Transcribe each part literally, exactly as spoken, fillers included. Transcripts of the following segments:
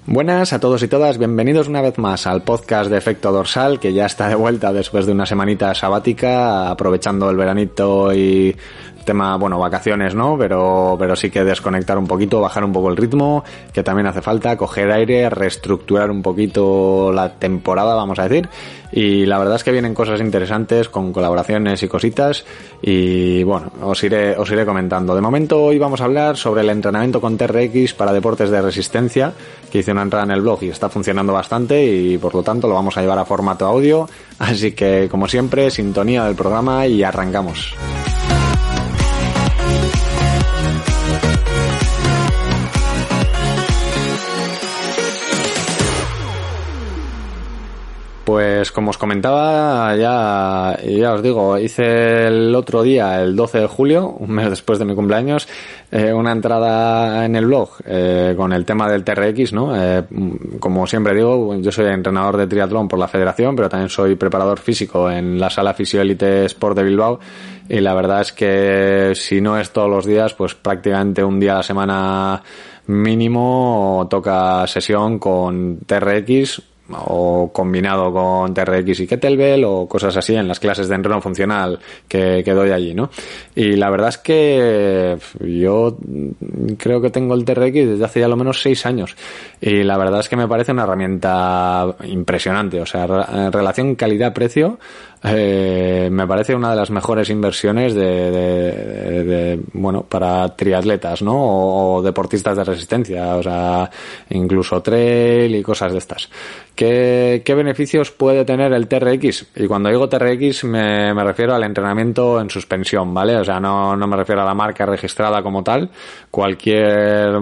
Buenas a todos y todas, bienvenidos una vez más al podcast de Efecto Dorsal, que ya está de vuelta después de una semanita sabática, aprovechando el veranito y tema, bueno, vacaciones, ¿no? Pero, pero sí que desconectar un poquito, bajar un poco el ritmo, que también hace falta, coger aire, reestructurar un poquito la temporada, vamos a decir. Y la verdad es que vienen cosas interesantes con colaboraciones y cositas y bueno, os iré, os iré comentando. De momento hoy vamos a hablar sobre el entrenamiento con T R X para deportes de resistencia, que hice una entrada en el blog y está funcionando bastante y por lo tanto lo vamos a llevar a formato audio. Así que como siempre, sintonía del programa y arrancamos. Pues como os comentaba, ya, ya os digo, hice el otro día, el doce de julio, un mes después de mi cumpleaños, eh, una entrada en el blog eh, con el tema del T R X, ¿no? Eh, como siempre digo, yo soy entrenador de triatlón por la federación, pero también soy preparador físico en la sala Fisioelite Sport de Bilbao y la verdad es que si no es todos los días, pues prácticamente un día a la semana mínimo toca sesión con T R X o combinado con T R X y kettlebell o cosas así en las clases de entreno funcional que, que doy allí, ¿no? Y la verdad es que yo creo que tengo el T R X desde hace ya lo menos seis años y la verdad es que me parece una herramienta impresionante, o sea, en relación calidad-precio eh, me parece una de las mejores inversiones de, de, de, de bueno, para triatletas, ¿no? O, o deportistas de resistencia, o sea, incluso trail y cosas de estas. ¿Qué, qué beneficios puede tener el T R X? Y cuando digo T R X me, me refiero al entrenamiento en suspensión, ¿vale? O sea, no, no me refiero a la marca registrada como tal. Cualquier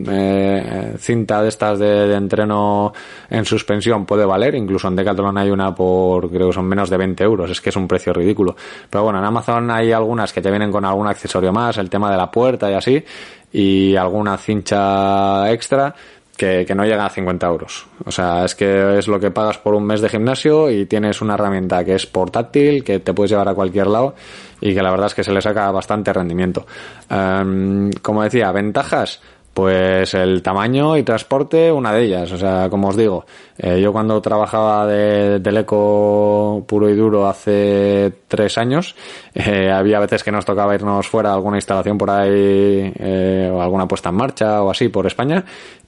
eh, cinta de estas de, de entreno en suspensión puede valer. Incluso en Decathlon hay una por, creo que son menos de veinte euros. Es que es un precio ridículo. Pero bueno, en Amazon hay algunas que te vienen con algún accesorio más, el tema de la puerta y así, y alguna cincha extra que, que no llega a cincuenta euros. O sea, es que es lo que pagas por un mes de gimnasio y tienes una herramienta que es portátil, que te puedes llevar a cualquier lado y que la verdad es que se le saca bastante rendimiento. Um, como decía, ventajas, pues el tamaño y transporte, una de ellas. O sea, como os digo, eh, yo cuando trabajaba de teleco puro y duro hace tres años, eh, había veces que nos tocaba irnos fuera a alguna instalación por ahí, eh, o alguna puesta en marcha o así por España,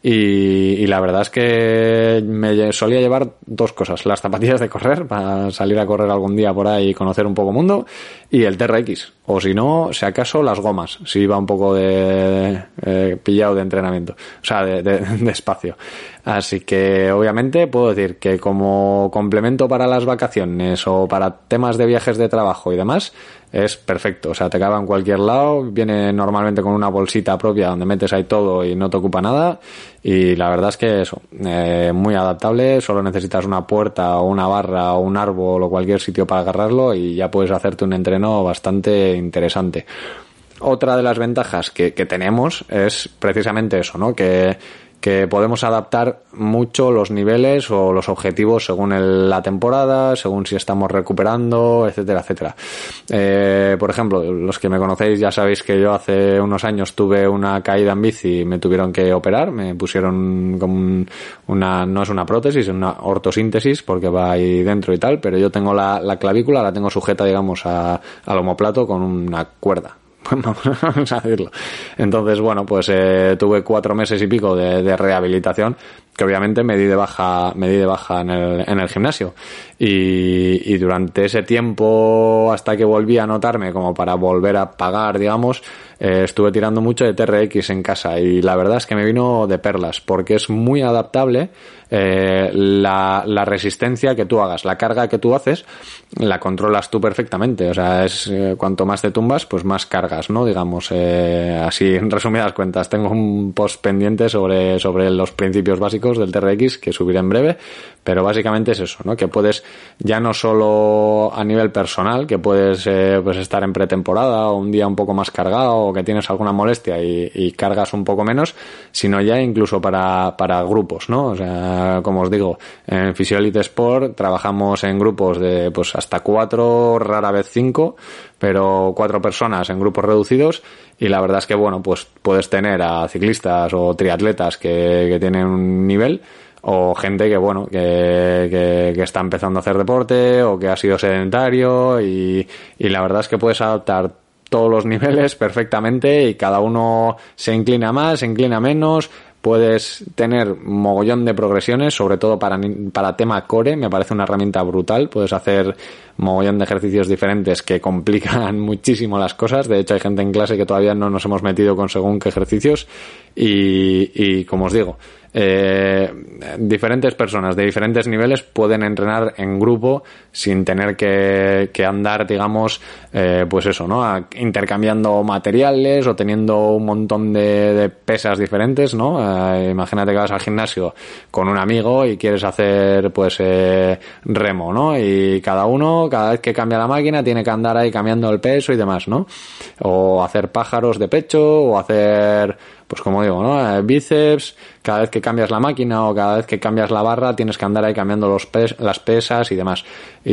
y, y la verdad es que me solía llevar dos cosas: las zapatillas de correr para salir a correr algún día por ahí y conocer un poco mundo, y el T R X, o si no, si acaso las gomas, si iba un poco de eh, pillado de entrenamiento, o sea, de, de, de espacio. Así que obviamente puedo decir que como complemento para las vacaciones o para temas de viajes de trabajo y demás, es perfecto. O sea, te cabe en cualquier lado, viene normalmente con una bolsita propia donde metes ahí todo y no te ocupa nada, y la verdad es que eso, eh, muy adaptable, solo necesitas una puerta o una barra o un árbol o cualquier sitio para agarrarlo y ya puedes hacerte un entreno bastante interesante. Otra de las ventajas que, que tenemos es precisamente eso, ¿no? Que que podemos adaptar mucho los niveles o los objetivos según el, la temporada, según si estamos recuperando, etcétera, etcétera. Eh, por ejemplo, los que me conocéis ya sabéis que yo hace unos años tuve una caída en bici y me tuvieron que operar, me pusieron como un, una, no es una prótesis, es una ortosíntesis porque va ahí dentro y tal, pero yo tengo la, la clavícula, la tengo sujeta, digamos, a, al omoplato con una cuerda. Vamos a decirlo. Entonces, bueno, pues eh, tuve cuatro meses y pico de, de rehabilitación, que obviamente me di de baja, me di de baja en el, en el gimnasio. Y, y durante ese tiempo, hasta que volví a notarme como para volver a pagar, digamos, eh, estuve tirando mucho de T R X en casa y la verdad es que me vino de perlas, porque es muy adaptable. Eh, la, la resistencia que tú hagas, la carga que tú haces, la controlas tú perfectamente. O sea, es eh, cuanto más te tumbas, pues más cargas, ¿no? Digamos, eh, así en resumidas cuentas. Tengo un post pendiente sobre, sobre los principios básicos del T R X que subiré en breve, pero básicamente es eso, ¿no? Que puedes, ya no solo a nivel personal, que puedes eh, pues estar en pretemporada o un día un poco más cargado o que tienes alguna molestia y, y cargas un poco menos, sino ya incluso para, para grupos, ¿no? O sea, como os digo, en Fisioelite Sport trabajamos en grupos de pues hasta cuatro, rara vez cinco, pero cuatro personas en grupos reducidos, y la verdad es que, bueno, pues puedes tener a ciclistas o triatletas que, que tienen un nivel, o gente que, bueno, que, que, que está empezando a hacer deporte o que ha sido sedentario, y, y la verdad es que puedes adaptar todos los niveles perfectamente y cada uno se inclina más, se inclina menos. Puedes tener mogollón de progresiones, sobre todo para, para tema core, me parece una herramienta brutal. Puedes hacer mogollón de ejercicios diferentes que complican muchísimo las cosas. De hecho, hay gente en clase que todavía no nos hemos metido con según qué ejercicios. Y, y como os digo, eh, diferentes personas de diferentes niveles pueden entrenar en grupo sin tener que, que andar, digamos, eh, pues eso, ¿no? A, intercambiando materiales o teniendo un montón de, de pesas diferentes, ¿no? Eh, imagínate que vas al gimnasio con un amigo y quieres hacer, pues, eh, remo, ¿no? Y cada uno, cada vez que cambia la máquina, tiene que andar ahí cambiando el peso y demás, ¿no? O hacer pájaros de pecho, o hacer, pues como digo, ¿no? Eh, bíceps. Cada vez que cambias la máquina o cada vez que cambias la barra tienes que andar ahí cambiando los pes- las pesas y demás.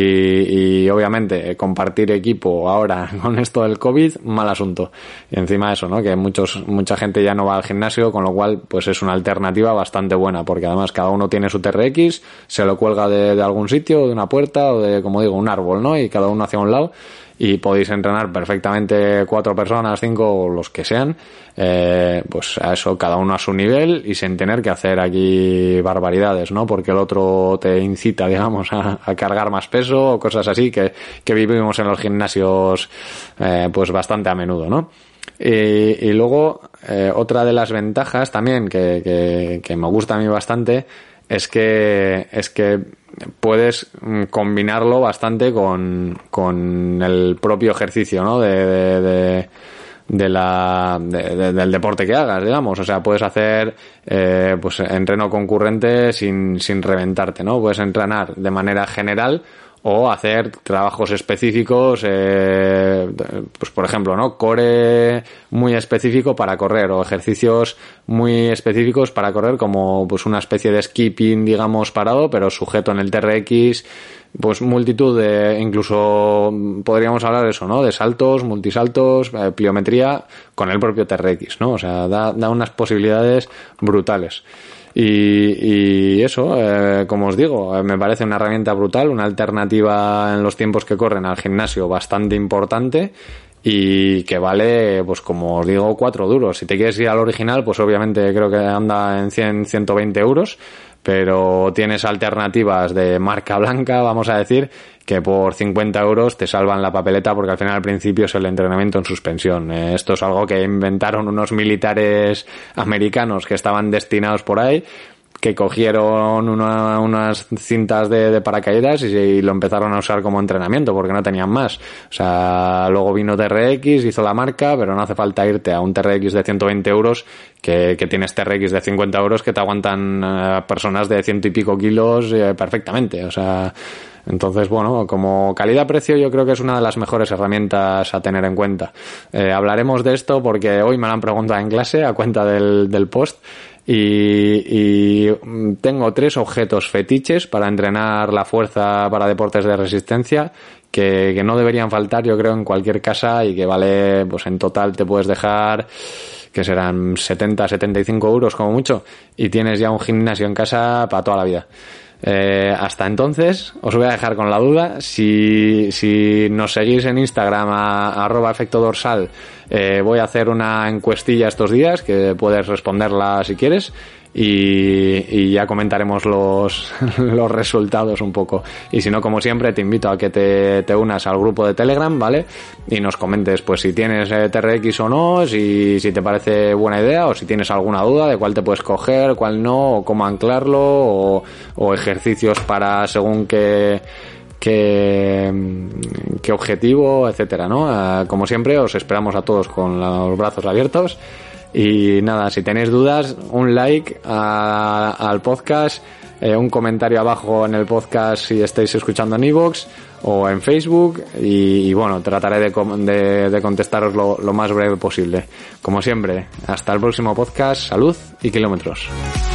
Y, y obviamente compartir equipo ahora con esto del COVID, mal asunto. Y encima eso, ¿no? Que muchos mucha gente ya no va al gimnasio, con lo cual pues es una alternativa bastante buena, porque además cada uno tiene su T R X, se lo cuelga de, de algún sitio, de una puerta o de, como digo, un árbol, ¿no? Y cada uno hacia un lado. Y podéis entrenar perfectamente cuatro personas, cinco o los que sean, eh, pues a eso, cada uno a su nivel y sin tener que hacer aquí barbaridades, ¿no? Porque el otro te incita, digamos, a, a cargar más peso o cosas así que, que vivimos en los gimnasios, eh, pues bastante a menudo, ¿no? Y, y luego, eh, otra de las ventajas también que, que, que me gusta a mí bastante es que, es que puedes combinarlo bastante con, con el propio ejercicio, ¿no? De, de, de, de la, de, de, del deporte que hagas, digamos. O sea, puedes hacer, eh, pues entreno concurrente sin, sin reventarte, ¿no? Puedes entrenar de manera general o hacer trabajos específicos, eh, pues por ejemplo, ¿no? Core muy específico para correr, o ejercicios muy específicos para correr, como pues una especie de skipping, digamos, parado, pero sujeto en el T R X, pues multitud de, incluso podríamos hablar de eso, ¿no? De saltos, multisaltos, eh, pliometría con el propio T R X, ¿no? O sea, da, da unas posibilidades brutales. Y, y eso, eh, como os digo, me parece una herramienta brutal, una alternativa en los tiempos que corren al gimnasio bastante importante y que vale, pues como os digo, cuatro duros. Si te quieres ir al original, pues obviamente creo que anda en cien, ciento veinte euros, pero tienes alternativas de marca blanca, vamos a decir, que por cincuenta euros te salvan la papeleta, porque al final al principio es el entrenamiento en suspensión. Eh, esto es algo que inventaron unos militares americanos que estaban destinados por ahí, que cogieron una, unas cintas de, de paracaídas y, y lo empezaron a usar como entrenamiento porque no tenían más. O sea, luego vino T R X, hizo la marca, pero no hace falta irte a un T R X de ciento veinte euros que, que tienes T R X de cincuenta euros que te aguantan eh, personas de ciento y pico kilos eh, perfectamente. O sea, entonces, bueno, como calidad-precio yo creo que es una de las mejores herramientas a tener en cuenta. Eh, hablaremos de esto porque hoy me lo han preguntado en clase a cuenta del, del post. Y, y tengo tres objetos fetiches para entrenar la fuerza para deportes de resistencia que, que no deberían faltar, yo creo, en cualquier casa, y que vale, pues en total te puedes dejar, que serán setenta, setenta y cinco euros como mucho, y tienes ya un gimnasio en casa para toda la vida. Eh, hasta entonces os voy a dejar con la duda. Si, si nos seguís en Instagram a, a arroba efecto dorsal, eh, voy a hacer una encuestilla estos días que puedes responderla si quieres, y, y ya comentaremos los, los resultados un poco. Y si no, como siempre, te invito a que te, te unas al grupo de Telegram, ¿vale? Y nos comentes pues si tienes eh, T R X o no, si, si te parece buena idea, o si tienes alguna duda de cuál te puedes coger, cuál no, o cómo anclarlo, o, o ejercicios para según qué qué, qué objetivo, etcétera, ¿no? Como siempre, os esperamos a todos con los brazos abiertos. Y nada, si tenéis dudas, un like a, al podcast, eh, un comentario abajo en el podcast si estáis escuchando en iVoox o en Facebook, y, y bueno, trataré de, de, de contestaros lo, lo más breve posible. Como siempre, hasta el próximo podcast, salud y kilómetros.